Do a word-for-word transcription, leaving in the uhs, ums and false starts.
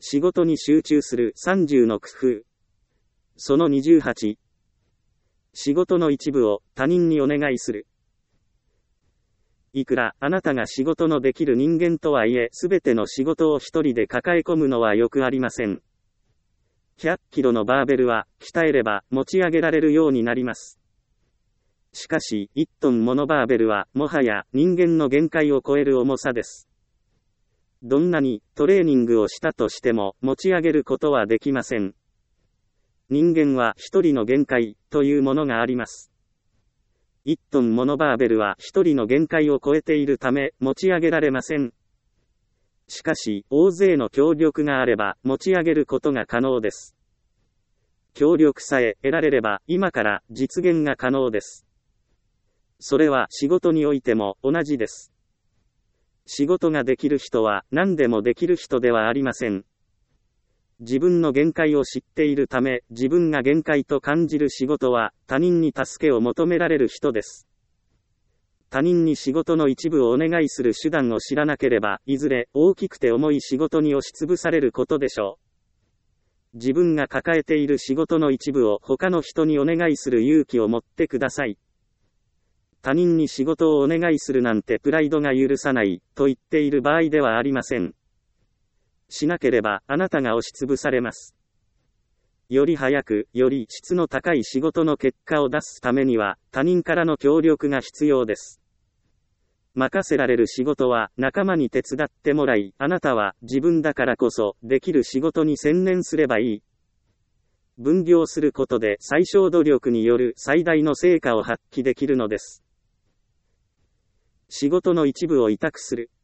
仕事に集中するさんじゅうの工夫。そのにじゅうはち。仕事の一部を他人にお願いする。いくらあなたが仕事のできる人間とはいえ、すべての仕事を一人で抱え込むのはよくありません。ひゃっキロのバーベルは鍛えれば持ち上げられるようになります。しかし、いちトンものバーベルはもはや人間の限界を超える重さです。どんなにトレーニングをしたとしても持ち上げることはできません。人間は一人の限界というものがあります。いちトンものバーベルは一人の限界を超えているため持ち上げられません。しかし、大勢の協力があれば持ち上げることが可能です。協力さえ得られれば今から実現が可能です。それは仕事においても同じです。仕事ができる人は何でもできる人ではありません。自分の限界を知っているため、自分が限界と感じる仕事は他人に助けを求められる人です。他人に仕事の一部をお願いする手段を知らなければ、いずれ大きくて重い仕事に押しつぶされることでしょう。自分が抱えている仕事の一部を他の人にお願いする勇気を持ってください。他人に仕事をお願いするなんてプライドが許さないと言っている場合ではありません。しなければあなたが押しつぶされます。より早く、より質の高い仕事の結果を出すためには他人からの協力が必要です。任せられる仕事は仲間に手伝ってもらい、あなたは自分だからこそできる仕事に専念すればいい。分業することで最小努力による最大の成果を発揮できるのです。仕事の一部を委託する。